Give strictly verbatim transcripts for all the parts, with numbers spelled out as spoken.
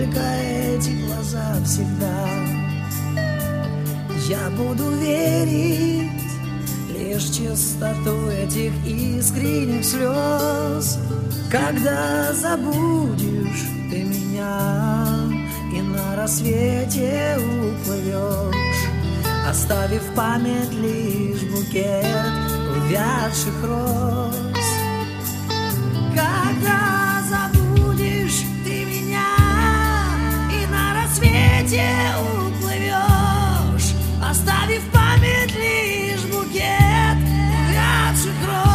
только эти глаза всегда. Я буду верить лишь чистоту этих искренних слез. Когда забудешь ты меня и на рассвете уплывешь, оставив в память лишь букет увядших роз. Когда забудешь ты меня и на рассвете уплывешь, оставив в память лишь букет увядших роз.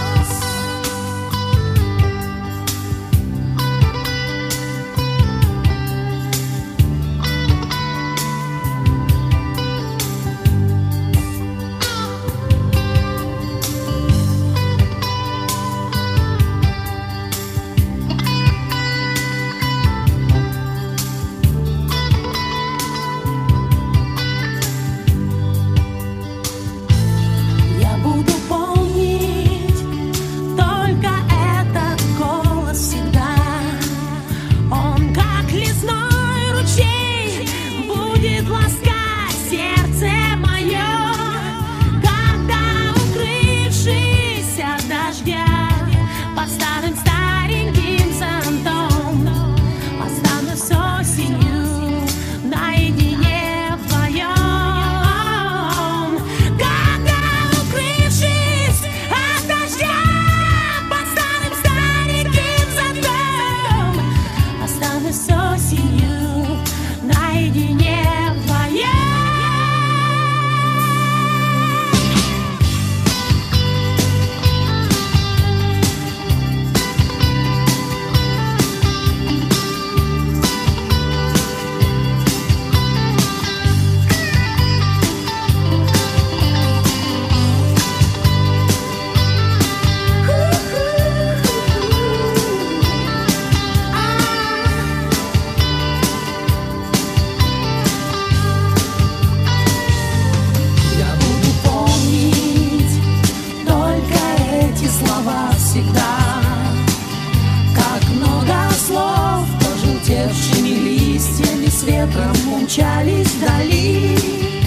Умчались вдали.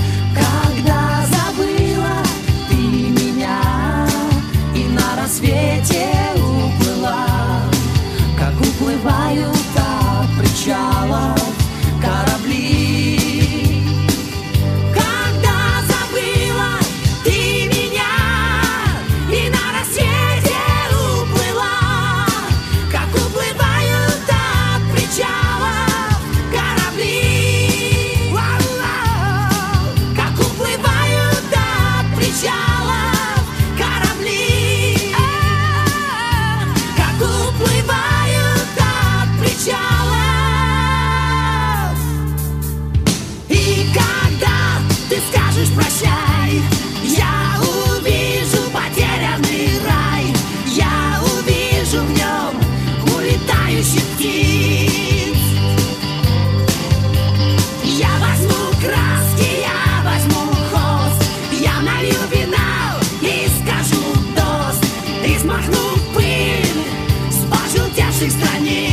Когда забыла ты меня и на рассвете уплыла, как уплывают от причалов корабли. Когда забыла ты меня и на рассвете уплыла, как уплывают от причалов корабли. Прощай, я увижу потерянный рай, я увижу в нем улетающих птиц. Я возьму краски, я возьму холст, я налью вина и скажу тост, и смахну пыль с пожелтевших страниц.